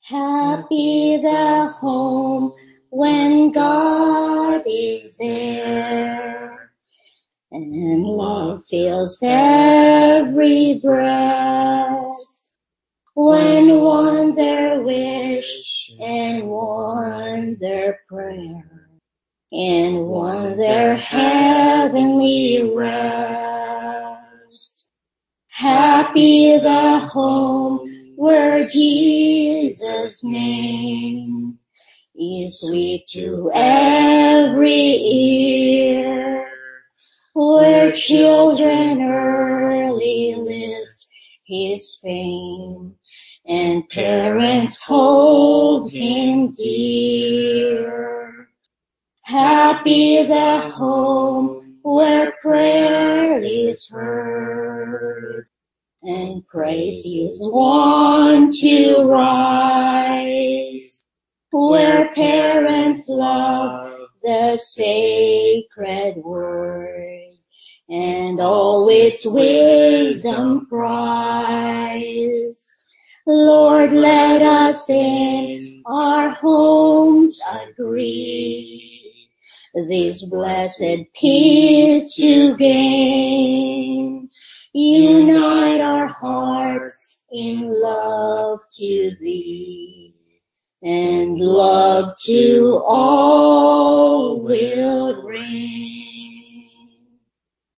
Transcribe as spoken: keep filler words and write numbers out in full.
Happy the home when God is there, and love fills every breast. When one their wish, and one their prayer, and one their heavenly rest. Happy the home where Jesus' name is sweet to every ear, where children early list his fame, and parents hold him dear. Happy the home where prayer is heard, and praise is wont to rise, where parents love the sacred word, and all its wisdom prize. Lord, let us in our homes agree, this blessed peace to gain. Unite our hearts in love to thee, and love to all will reign.